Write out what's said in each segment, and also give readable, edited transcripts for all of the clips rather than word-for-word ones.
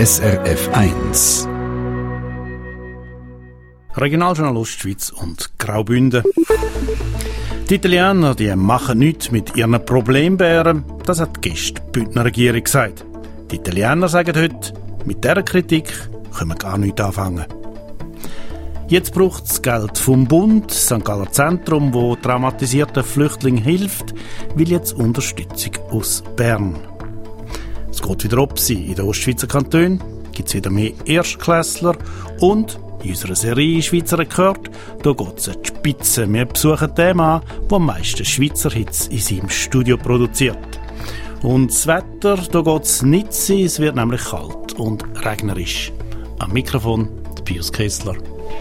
SRF 1. Regionaljournal Ostschweiz und Graubünden. Die Italiener, die machen nichts mit ihren Problembären, das hat gestern die Bündner Regierung gesagt. Die Italiener sagen heute, mit dieser Kritik können wir gar nichts anfangen. Jetzt braucht es Geld vom Bund, St. Galler Zentrum, wo traumatisierten Flüchtlingen hilft, will jetzt Unterstützung aus Bern. Es geht wieder ab. In den Ostschweizer Kantonen gibt es wieder mehr Erstklässler und in unserer Serie «Schweizer Rekord» da geht es an die Spitze. Wir besuchen den Mann, der am meisten Schweizer Hits in seinem Studio produziert. Und das Wetter, da geht es nicht sein, es wird nämlich kalt und regnerisch. Am Mikrofon der Pius Kessler.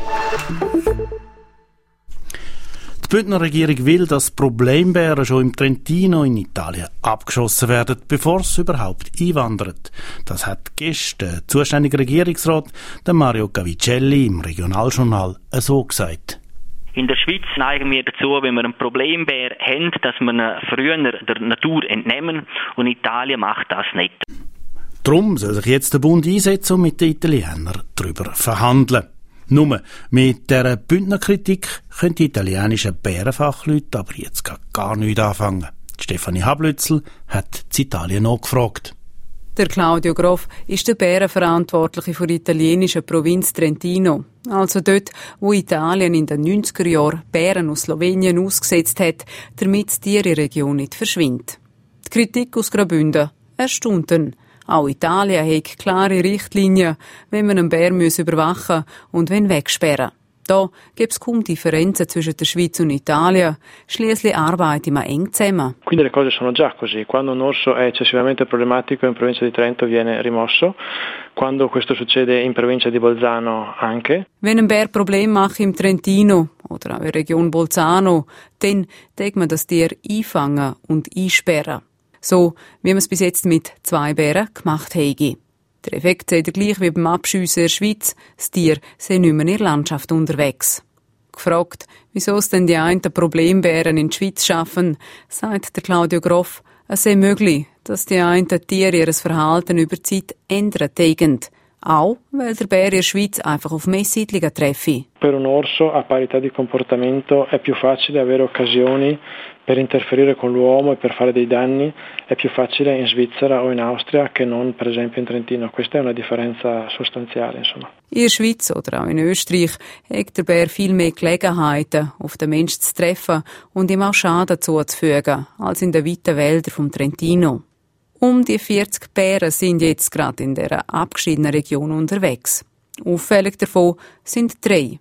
Die Bündner Regierung will, dass Problembären schon im Trentino in Italien abgeschossen werden, bevor sie überhaupt einwandern. Das hat gestern der zuständige Regierungsrat, der Mario Cavicelli, im Regionaljournal so gesagt. In der Schweiz neigen wir dazu, wenn wir einen Problembär haben, dass wir ihn früher der Natur entnehmen, und Italien macht das nicht. Darum soll sich jetzt der Bund einsetzen und mit den Italienern darüber verhandeln. Nur mit dieser Bündnerkritik können die italienischen Bärenfachleute aber jetzt gar nichts anfangen. Stefanie Hablützel hat in Italien nachgefragt. Der Claudio Groff ist der Bärenverantwortliche für die italienische Provinz Trentino. Also dort, wo Italien in den 90er Jahren Bären aus Slowenien ausgesetzt hat, damit die Tierregion nicht verschwindet. Die Kritik aus Graubünden erstaunt ihn. Auch Italien hat klare Richtlinien, wenn man einen Bär überwachen und wenn wegsperren. Da gibt es kaum Differenzen zwischen der Schweiz und Italien. Schliesslich arbeiten wir eng zusammen. Quindi le cose sono già così. Quando un orso è eccessivamente problematico in provincia di Trento viene rimosso. Quando questo succede in provincia di Bolzano anche. Wenn ein Bär Probleme macht im Trentino oder auch in der Region Bolzano, dann darf man das Tier einfangen und einsperren. So, wie man es bis jetzt mit 2 Bären gemacht habe. Der Effekt sei der gleich wie beim Abschiessen in der Schweiz. Das Tier sei nicht mehr in der Landschaft unterwegs. Gefragt, wieso es denn die einen Problembären in die Schweiz schaffen, sagt der Claudio Groff, es sei möglich, dass die einen Tiere ihr Verhalten über die Zeit ändern tägen. Auch, weil der Bär in der Schweiz einfach auf mehr Siedlungen treffe. Per un orso a parità di comportamento è più facile avere occasioni per interferire con l'uomo e per fare dei danni. È più facile in Svizzera o in Austria che non per esempio in Trentino. Questa è una differenza sostanziale, insomma. In der Schweiz oder auch in Österreich hat der Bär viel mehr Gelegenheiten, auf den Menschen zu treffen und ihm auch Schaden zuzufügen, als in den weiten Wäldern vom Trentino. Um die 40 Bären sind jetzt gerade in dieser abgeschiedenen Region unterwegs. Auffällig davon sind 3.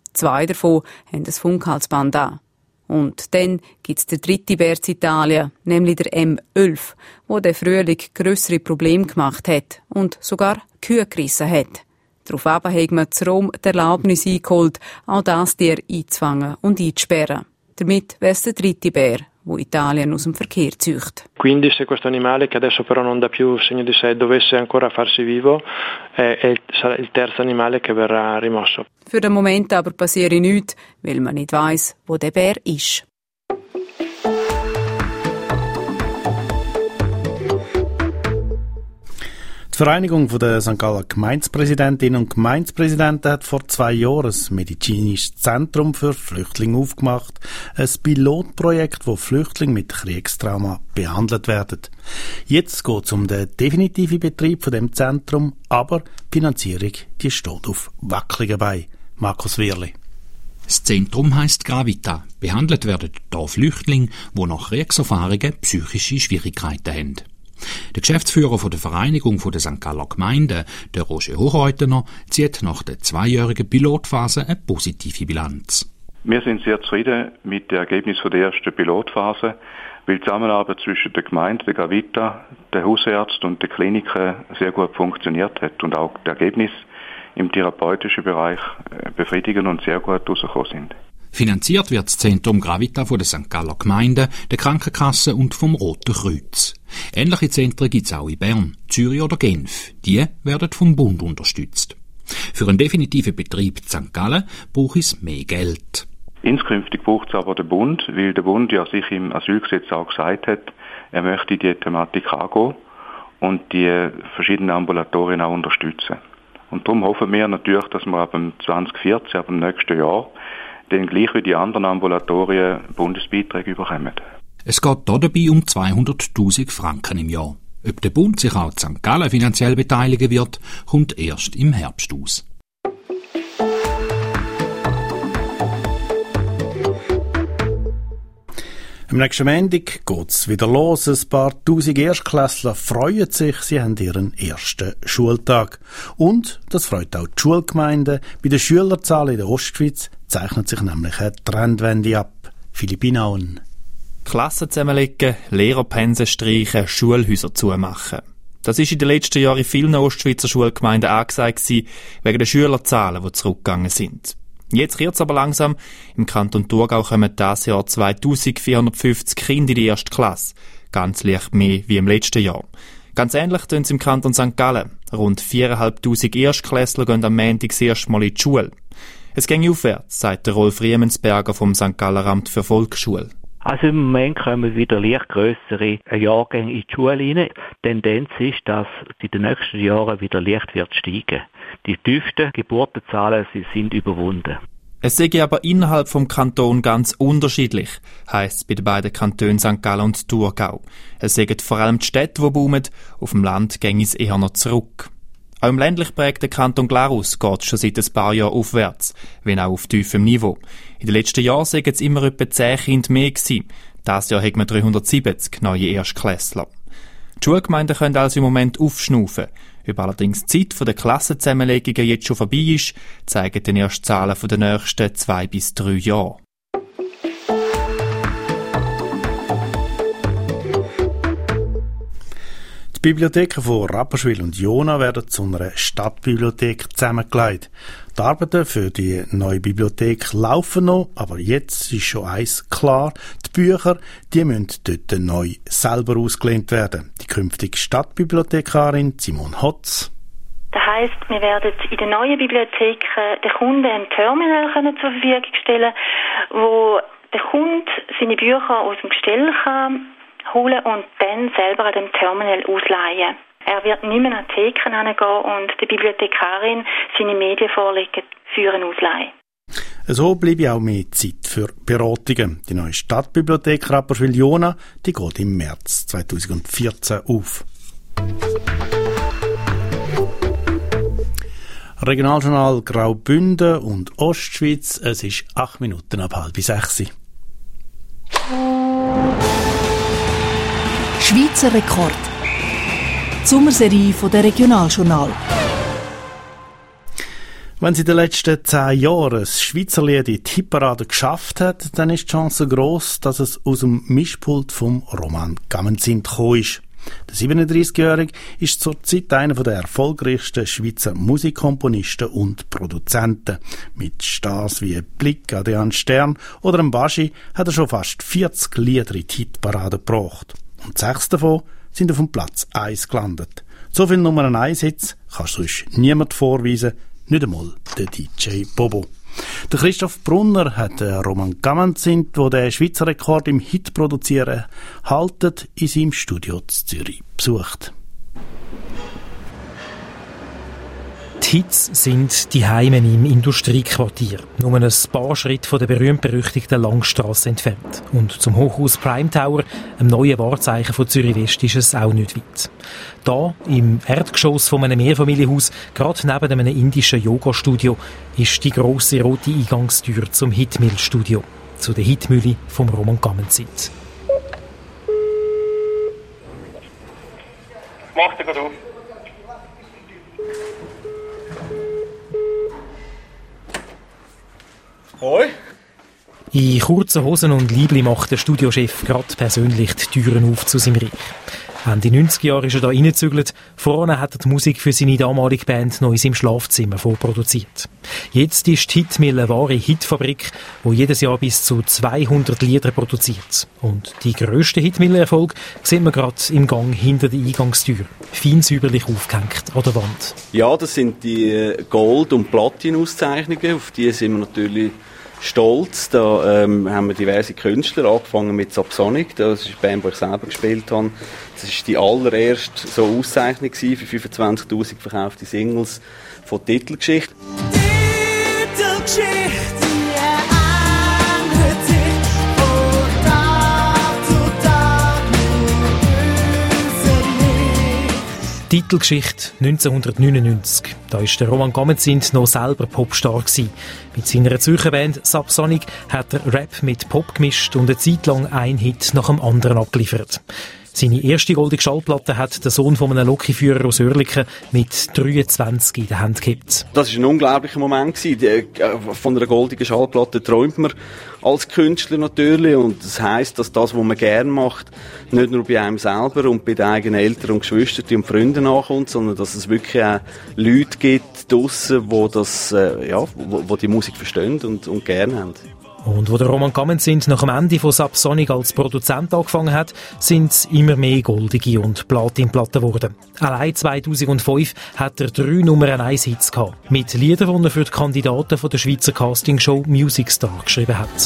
2 davon haben ein Funkhalsband an. Und dann gibt es den 3. Bär in Italien, nämlich der M11, der den Frühling grössere Probleme gemacht hat und sogar Kühe gerissen hat. Daraufhin hat man zu Rom die Erlaubnis eingeholt, auch das Tier einzufangen und einzusperren. Damit wäre es der 3. Bär, wo Italien aus dem Verkehr zücht. Quindi se questo animale, che adesso però non dà più segno di sé, dovesse ancora farsi vivo, sarà il terzo animale che verrà rimosso. Für den Moment aber passiert nichts, weil man nicht weiss, wo der Bär ist. Die Vereinigung der St. Galler Gemeindepräsidentinnen und Gemeindepräsidenten hat vor 2 Jahren ein medizinisches Zentrum für Flüchtlinge aufgemacht. Ein Pilotprojekt, wo Flüchtlinge mit Kriegstrauma behandelt werden. Jetzt geht es um den definitiven Betrieb von dem Zentrum, aber die Finanzierung die steht auf wackeligen Beinen. Markus Wehrli. Das Zentrum heisst Gravita. Behandelt werden hier Flüchtlinge, die nach Kriegserfahrungen psychische Schwierigkeiten haben. Der Geschäftsführer der Vereinigung der St. Galler Gemeinden, der Roger Hochreutener, zieht nach der 2-jährigen Pilotphase eine positive Bilanz. Wir sind sehr zufrieden mit dem Ergebnis der ersten Pilotphase, weil die Zusammenarbeit zwischen der Gemeinde, der Gravita, der Hausärzten und der Kliniken sehr gut funktioniert hat und auch die Ergebnisse im therapeutischen Bereich befriedigend und sehr gut herausgekommen sind. Finanziert wird das Zentrum Gravita von der St. Galler Gemeinden, der Krankenkasse und vom Roten Kreuz. Ähnliche Zentren gibt es auch in Bern, Zürich oder Genf. Die werden vom Bund unterstützt. Für einen definitiven Betrieb in St. Gallen braucht es mehr Geld. Inskünftig braucht es aber den Bund, weil der Bund ja sich im Asylgesetz auch gesagt hat, er möchte die Thematik angehen. und die verschiedenen Ambulatorien auch unterstützen. Und darum hoffen wir natürlich, dass wir ab dem 2014, ab dem nächsten Jahr, dann gleich wie die anderen Ambulatorien Bundesbeiträge bekommen. Es geht hier dabei um 200'000 Franken im Jahr. Ob der Bund sich auch in St. Gallen finanziell beteiligen wird, kommt erst im Herbst aus. Am nächsten Montag geht es wieder los. Ein paar tausend Erstklässler freuen sich, sie haben ihren ersten Schultag. Und das freut auch die Schulgemeinden. Bei den Schülerzahlen in der Ostschweiz zeichnet sich nämlich eine Trendwende ab. Philipp Inauen. Klassen zusammenlegen, Lehrerpensen streichen, Schulhäuser zumachen. Das war in den letzten Jahren in vielen Ostschweizer Schulgemeinden angesagt gewesen, wegen der Schülerzahlen, die zurückgegangen sind. Jetzt wird es aber langsam. Im Kanton Thurgau kommen dieses Jahr 2450 Kinder in die erste Klasse. Ganz leicht mehr wie im letzten Jahr. Ganz ähnlich tun es im Kanton St. Gallen. Rund 4500 Erstklässler gehen am Montag das erste Mal in die Schule. Es geht aufwärts, sagt der Rolf Riemensberger vom St. Galler Amt für Volksschule. Also im Moment kommen wieder leicht grössere Jahrgänge in die Schule rein. Die Tendenz ist, dass in den nächsten Jahren wieder leicht wird steigen. Die tiefsten Geburtenzahlen sind überwunden. Es sei aber innerhalb vom Kanton ganz unterschiedlich, heisst es bei den beiden Kantonen St. Gallen und Thurgau. Es seien vor allem die Städte, die boomen, auf dem Land ginge es eher noch zurück. Auch im ländlich prägten Kanton Glarus geht es schon seit ein paar Jahren aufwärts, wenn auch auf tiefem Niveau. In den letzten Jahren seien es immer etwa 10 Kinder mehr gewesen. Dieses Jahr haben wir 370 neue Erstklässler. Die Schulgemeinden können also im Moment aufschnaufen. Ob allerdings die Zeit der Klassenzusammenlegungen jetzt schon vorbei ist, zeigen die ersten Zahlen der nächsten 2 bis 3 Jahre. Die Bibliotheken von Rapperswil und Jona werden zu einer Stadtbibliothek zusammengelegt. Die Arbeiten für die neue Bibliothek laufen noch, aber jetzt ist schon eins klar: die Bücher, die müssen dort neu selber ausgelehnt werden. Die künftige Stadtbibliothekarin Simone Hotz. Das heisst, wir werden in der neuen Bibliothek den Kunden ein Terminal zur Verfügung stellen, wo der Kunde seine Bücher aus dem Gestell kann holen und dann selber an dem Terminal ausleihen. Er wird nicht mehr an die Theken hingehen und der Bibliothekarin seine Medien vorlegen, führen, ausleihen. So bleibe auch mehr Zeit für Beratungen. Die neue Stadtbibliothek Rapperswil-Jona, die geht im März 2014 auf. Regionaljournal Graubünden und Ostschweiz. Es ist 8 Minuten ab 5:30. Schweizer Rekord. Die Sommerserie der Regionaljournal. Wenn sie in den letzten 10 Jahren das Schweizer Lied in die Hitparade geschafft hat, dann ist die Chance gross, dass es aus dem Mischpult vom Roman Gamenzin gekommen ist. Der 37-Jährige ist zurzeit einer der erfolgreichsten Schweizer Musikkomponisten und Produzenten. Mit Stars wie Blick, Adrian Stern oder dem Baschi hat er schon fast 40 Lieder in die Hitparade gebracht. Und 6 davon sind auf dem Platz 1 gelandet. So viel Nummer 1 Hits kannst du sonst niemand vorweisen, nicht einmal der DJ Bobo. Der Christoph Brunner hat den Roman Gamenzin, der den Schweizer Rekord im Hit produzieren haltet, in seinem Studio in Zürich besucht. Die Hits sind die Heime im Industriequartier, nur ein paar Schritte von der berühmt-berüchtigten Langstrasse entfernt. Und zum Hochhaus Prime Tower, einem neuen Wahrzeichen von Zürich West, ist es auch nicht weit. Da, im Erdgeschoss von einem Mehrfamilienhaus, gerade neben einem indischen Yoga-Studio, ist die grosse rote Eingangstür zum Hitmill-Studio, zu der Hitmühle vom Roman Gamenzin. Mach dir auf. Hoi. In kurzen Hosen und Liebli macht der Studiochef gerade persönlich die Türen auf zu seinem Reich. Ende 90er Jahre ist er da reingezügelt. Vorne hat er die Musik für seine damalige Band noch in seinem Schlafzimmer vorproduziert. Jetzt ist die Hitmill eine wahre Hitfabrik, die jedes Jahr bis zu 200 Lieder produziert. Und die grössten Hitmill-Erfolge sehen wir gerade im Gang hinter der Eingangstür. Fein säuberlich aufgehängt an der Wand. Ja, das sind die Gold- und Platin-Auszeichnungen. Auf die sind wir natürlich stolz. Da haben wir diverse Künstler, angefangen mit Subsonic, das ist die Band, die ich selber gespielt habe. Das war die allererste so Auszeichnung für 25'000 verkaufte Singles von Titelgeschichte. Titelgeschichte 1999. Da war der Roman Gamenzint noch selber Popstar gewesen. Mit seiner Zürcher Band Subsonic hat er Rap mit Pop gemischt und eine Zeit lang einen Hit nach dem anderen abgeliefert. Seine erste goldige Schallplatte hat der Sohn von einem Lokführer aus Oerlikon mit 23 in der Hand gehabt. Das war ein unglaublicher Moment gewesen. Von einer goldigen Schallplatte träumt man als Künstler natürlich. Und das heisst, dass das, was man gerne macht, nicht nur bei einem selber und bei den eigenen Eltern und Geschwistern und Freunden ankommt, sondern dass es wirklich auch Leute gibt draussen, die wo die Musik verstehen und gerne haben. Und wo der Roman Gamenzint nach dem Ende von Subsonic als Produzent angefangen hat, sind es immer mehr goldige und Platinplatten geworden. Allein 2005 hat er 3 Nummer-1-Hits gehabt, mit Liedern, die er für die Kandidaten von der Schweizer Castingshow Music Star geschrieben hat.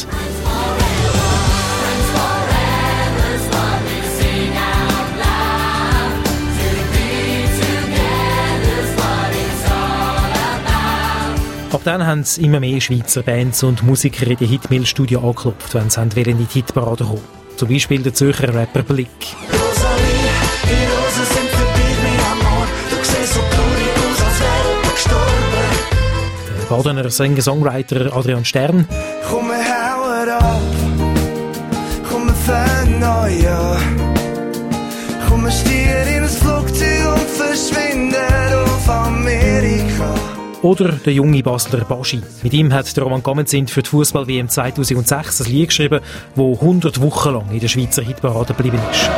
Ab dann haben immer mehr Schweizer Bands und Musiker in den Hitmill-Studio angeklopft, wenn sie in die Hitparade kommen. Zum Beispiel der Zürcher Rapper Blick. Rosalie, die Rosen sind für dich, mein Amor. Du siehst so traurig aus, als wäre du gestorben. Der Badener Sänger-Songwriter Adrian Stern. Komm, wir hauen ab. Komm, wir fangen neu an. Komm, wir steigen in ein Flugzeug und verschwinden auf Amerika. Oder der junge Basler Baschi. Mit ihm hat der Roman Gamenzint für die Fußball-WM 2006 ein Lied geschrieben, das 100 Wochen lang in der Schweizer Hitparade geblieben ist.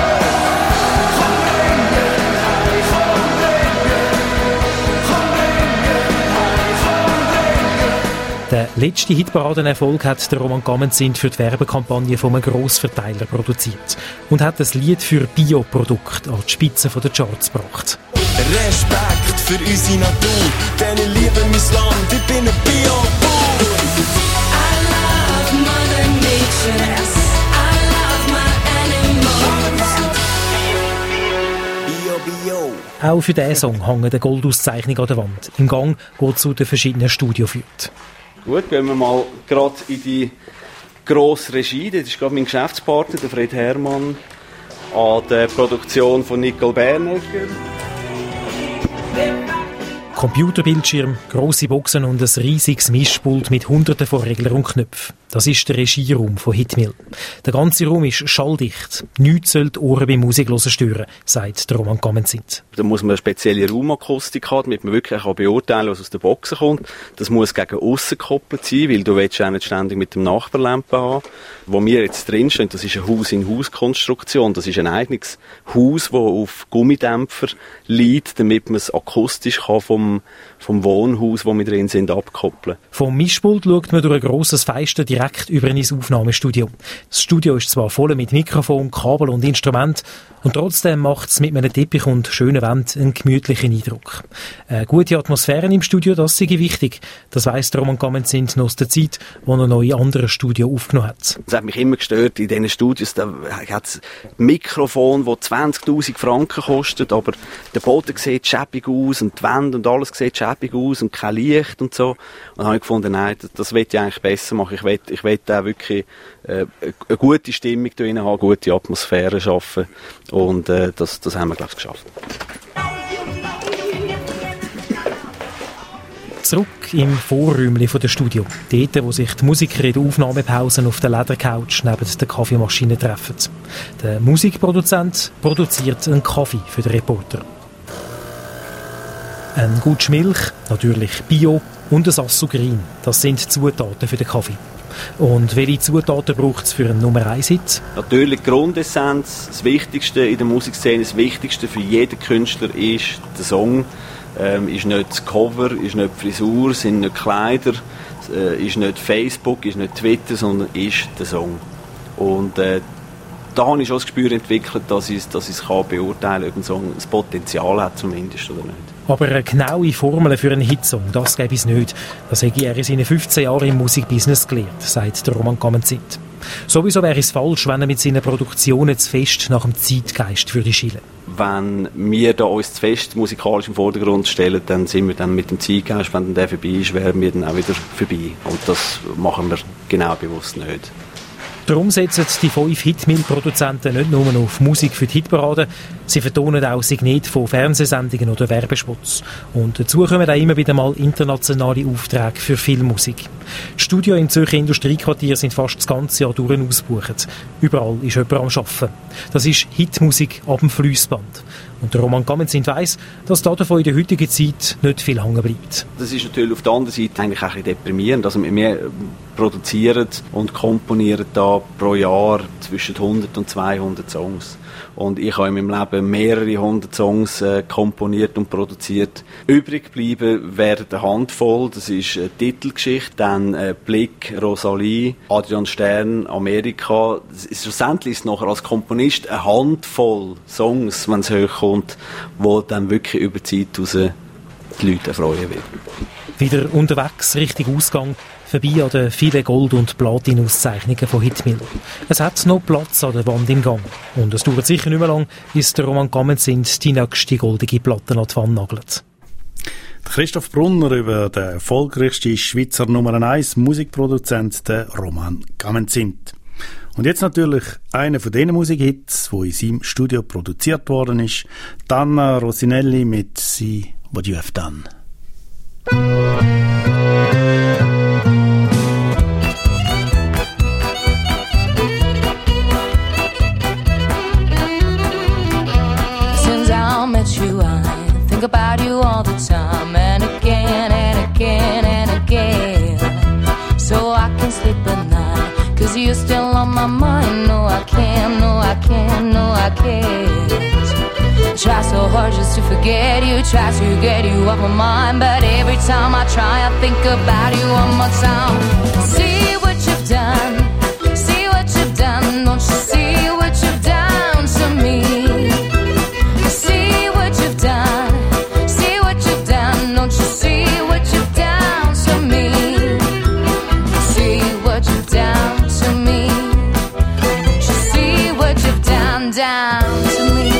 Der letzte Hitparadenerfolg hat der Roman Gamenzint für die Werbekampagne von einem Grossverteiler produziert und hat das Lied für Bioprodukte an die Spitze der Charts gebracht. Respekt für unsere Natur, denn ich liebe mein Land, ich bin ein Bio-Bauer. I love Mother Nature, I love my animals. Bio. Auch für diesen Song hängt eine Goldauszeichnung an der Wand. Im Gang, der zu den verschiedenen Studios führt. Gut, gehen wir mal gerade in die grosse Regie. Das ist gerade mein Geschäftspartner, der Fred Herrmann, an der Produktion von Nicole Bernegger. Computerbildschirm, grosse Boxen und ein riesiges Mischpult mit Hunderten von Reglern und Knöpfen. Das ist der Regieraum von Hitmill. Der ganze Raum ist schalldicht. Nichts soll die Ohren beim Musikhören stören, sagt der Roman Gamenzint. Da muss man eine spezielle Raumakustik haben, damit man wirklich auch beurteilen kann, was aus der Boxen kommt. Das muss gegen aussen gekoppelt sein, weil du willst auch nicht ständig mit dem Nachbarlampen haben. Wo wir jetzt drinstehen, das ist eine Haus-in-Haus-Konstruktion. Das ist ein eigenes Haus, das auf Gummidämpfer liegt, damit man es akustisch kann vom Wohnhaus, wo wir drin sind, abkoppeln. Vom Mischpult schaut man durch ein grosses Fenster direkt über in ein Aufnahmestudio. Das Studio ist zwar voll mit Mikrofon, Kabel und Instrument, und trotzdem macht es mit einem Teppich und schönen Wänden einen gemütlichen Eindruck. Eine gute Atmosphäre im Studio, das sei wichtig. Das weiss der Roman Gamenzint noch aus der Zeit, wo er noch in anderen Studios aufgenommen hat. Das hat mich immer gestört in diesen Studios. Da hat es Mikrofon, das 20'000 Franken kostet, aber der Boden sieht schäbig aus und die Wände und alles sieht schäbig aus und kein Licht und so. Und dann habe ich gefunden, nein, das will ich eigentlich besser machen. Ich will da wirklich eine gute Stimmung drin haben, eine gute Atmosphäre schaffen. Und das haben wir, glaube ich, geschafft. Zurück im Vorräumchen der Studio. Dort, wo sich die Musiker in der Aufnahmepause auf der Ledercouch neben der Kaffeemaschine treffen. Der Musikproduzent produziert einen Kaffee für den Reporter. Ein gutes Milch, natürlich Bio, und ein Assugrin. Das sind Zutaten für den Kaffee. Und welche Zutaten braucht es für einen Nummer-1-Hit? Natürlich Grundessenz. Das Wichtigste in der Musikszene, das Wichtigste für jeden Künstler ist der Song. Ist nicht das Cover, ist nicht die Frisur, sind nicht Kleider, ist nicht Facebook, ist nicht Twitter, sondern ist der Song. Und da habe ich schon das Gespür entwickelt, dass ich es beurteilen kann, ob ein Song ein Potenzial hat zumindest oder nicht. Aber eine genaue Formel für einen Hitsong, das gäbe es nicht. Das hätte er in seinen 15 Jahren im Musikbusiness gelernt, sagt der Roman Gamenzit. Sowieso wäre es falsch, wenn er mit seinen Produktionen zu fest nach dem Zeitgeist würde schielen. Wenn wir da uns zu fest musikalisch im Vordergrund stellen, dann sind wir dann mit dem Zeitgeist, wenn dann der vorbei ist, wären wir dann auch wieder vorbei. Und das machen wir genau bewusst nicht. Darum setzen die 5 Hitmill-Produzenten nicht nur auf Musik für die Hitparade, sie vertonen auch Signete von Fernsehsendungen oder Werbespots. Und dazu kommen auch immer wieder mal internationale Aufträge für Filmmusik. Die Studios im Zürcher Industriequartier sind fast das ganze Jahr durch ausgebucht. Überall ist jemand am Arbeiten. Das ist Hitmusik ab dem Fliessband. Und der Roman Gamenzin weiss, dass davon in der heutigen Zeit nicht viel hängen bleibt. Das ist natürlich auf der anderen Seite eigentlich auch ein bisschen deprimierend. Also wir produzieren und komponieren da pro Jahr zwischen 100 und 200 Songs. Und ich habe in meinem Leben mehrere 100 Songs komponiert und produziert. Übrig geblieben wäre eine Handvoll. Das ist eine Titelgeschichte, dann Blick, Rosalie, Adrian Stern, Amerika. Schlussendlich ist es nachher als Komponist eine Handvoll Songs, wenn es hochkommt, wo dann wirklich über die Zeit raus die Leute erfreuen wird. Wieder unterwegs, Richtung Ausgang, vorbei an den vielen Gold- und Platin-Auszeichnungen von Hitmill. Es hat noch Platz an der Wand im Gang. Und es dauert sicher nicht mehr lang, bis der Roman Gamenzin die nächste goldige Platte an die Wand nagelt. Christoph Brunner über den erfolgreichsten Schweizer Nummer 1 Musikproduzent, den Roman Gamenzin. Und jetzt natürlich einer von den Musikhits, wo in seinem Studio produziert worden ist. Danna Rosinelli mit «See What You Have Done». Since I met you, I think about you all the time, and again and again and again. So I can sleep at night, 'cause you're still on my mind. No, I can't, no, I can't, no, I can't. Try so hard just to forget you, try to get you off my mind, but every time I try, I think about you one more time. See what you've done, see what you've done, don't you see what you've done to me? See what you've done, see what you've done, don't you see what you've done to me? See what you've done to me, don't you see what you've done to me?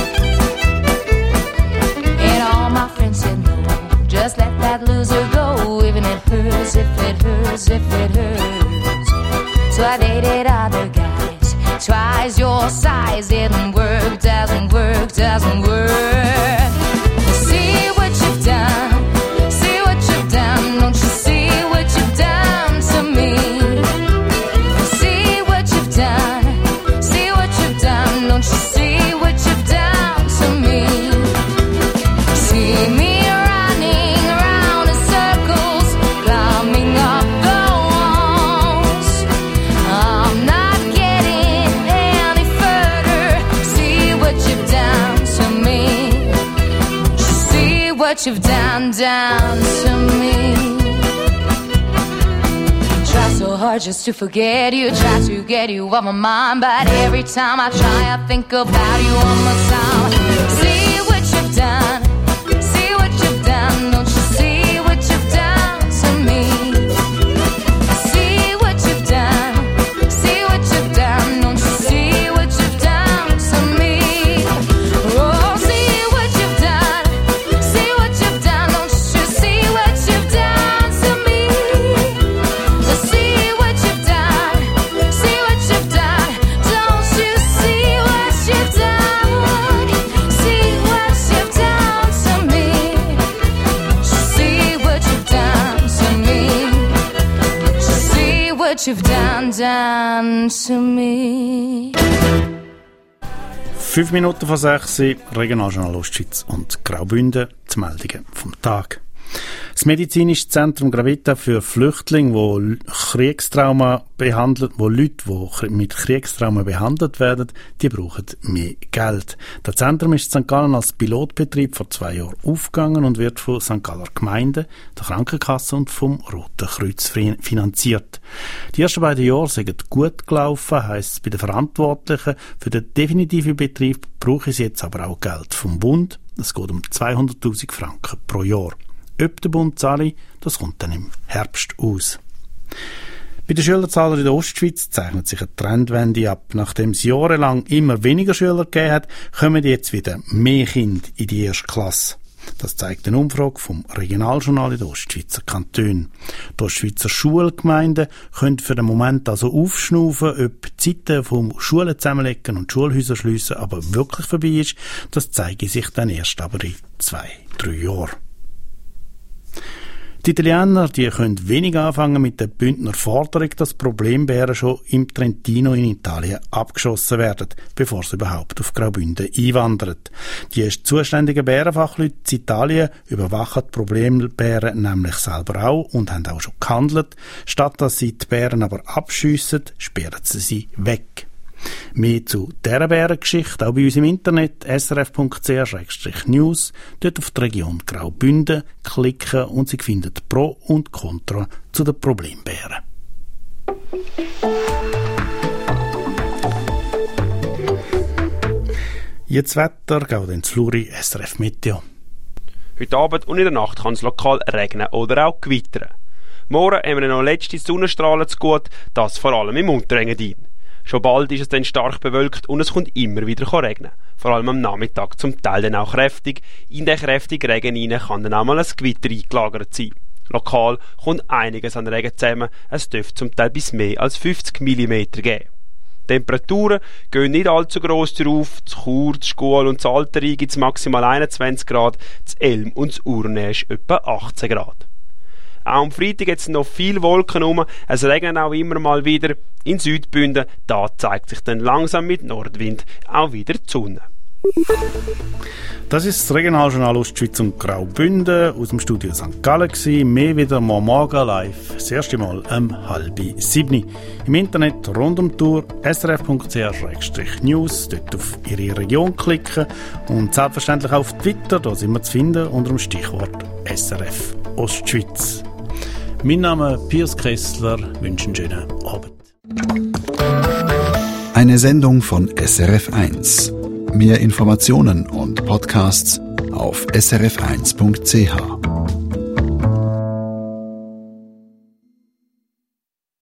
Just let that loser go, even it hurts, if it hurts, if it hurts. So I dated other guys, twice your size, didn't work, doesn't work, doesn't work. See what you've done, see what you've done, don't you see what you've done to me? See what you've done, see what you've done, don't you see what you've done to me? See me what you've done to me. Try so hard just to forget you, try to get you off my mind, but every time I try, I think about you one more time. See what you've done, see what you've done, don't you see what you've done to me? See what you've done, see what you've done, don't you see what you've done to me? Oh, see what you've done, see what you've done, don't you see what you've done to me? See what you've done, see what you've done, don't you see what you've done? See what you've done to me. See what you've done to me. See what you've done to me. 5 Minuten vor 6 Uhr, Regionaljournal Ostschweiz und Graubünden, die Meldungen vom Tag. Das medizinische Zentrum Gravita für Flüchtlinge, wo Leute, die mit Kriegstrauma behandelt werden, die brauchen mehr Geld. Das Zentrum ist in St. Gallen als Pilotbetrieb vor 2 Jahren aufgegangen und wird von St. Galler Gemeinde, der Krankenkasse und vom Roten Kreuz finanziert. Die ersten 2 Jahre sind gut gelaufen, heisst es bei den Verantwortlichen. Für den definitiven Betrieb brauche ich jetzt aber auch Geld vom Bund. Es geht um 200'000 Franken pro Jahr. Ob der Bund zahle, das kommt dann im Herbst aus. Bei den Schülerzahlen in der Ostschweiz zeichnet sich eine Trendwende ab. Nachdem es jahrelang immer weniger Schüler gegeben hat, kommen jetzt wieder mehr Kinder in die erste Klasse. Das zeigt eine Umfrage vom Regionaljournal in den Ostschweizer Kantonen. Die Ostschweizer Schulgemeinden können für den Moment also aufschnaufen, ob die Zeiten vom Schulen zusammenlegen und Schulhäuser schliessen aber wirklich vorbei ist. Das zeige sich dann erst aber in 2-3 Jahren. Die Italiener, die können wenig anfangen mit der Bündner Forderung, dass Problembären schon im Trentino in Italien abgeschossen werden, bevor sie überhaupt auf Graubünden einwandern. Die zuständigen Bärenfachleute in Italien überwachen die Problembären nämlich selber auch und haben auch schon gehandelt. Statt dass sie die Bären aber abschiessen, sperren sie weg. Mehr zu dieser Bärengeschichte auch bei uns im Internet srf.ch/news. Dort auf die Region Graubünden klicken und Sie finden Pro und Contra zu den Problembären. Jetzt Wetter, Gaudenz Fluri, SRF Meteo. Heute Abend und in der Nacht kann es lokal regnen oder auch gewittern. Morgen haben wir noch letzte Sonnenstrahlen zu gut, das vor allem im Unterengadin. Schon bald ist es dann stark bewölkt und es kommt immer wieder regnen. Vor allem am Nachmittag zum Teil dann auch kräftig. In den kräftigen Regen hinein kann dann auch mal ein Gewitter eingelagert sein. Lokal kommt einiges an Regen zusammen. Es dürfte zum Teil bis mehr als 50 mm geben. Die Temperaturen gehen nicht allzu gross drauf. Zu Chur, zu Schkuhl und zu Altery gibt es maximal 21 Grad. Zu Elm und zu Urne ist etwa 18 Grad. Auch am Freitag jetzt noch viele Wolken rum. Es regnet auch immer mal wieder. In Südbünden, da zeigt sich dann langsam mit Nordwind auch wieder die Sonne. Das ist das Regionaljournal Ostschweiz und Graubünden aus dem Studio St. Gallen gewesen. Mehr wieder morgen live. Das erste Mal um 6:30. Im Internet rund um die Tour srf.ch/news. Dort auf Ihre Region klicken und selbstverständlich auf Twitter. Da sind wir zu finden unter dem Stichwort SRF Ostschweiz. Mein Name ist Piers Kessler. Wünsche einen schönen Abend. Eine Sendung von SRF1. Mehr Informationen und Podcasts auf srf1.ch.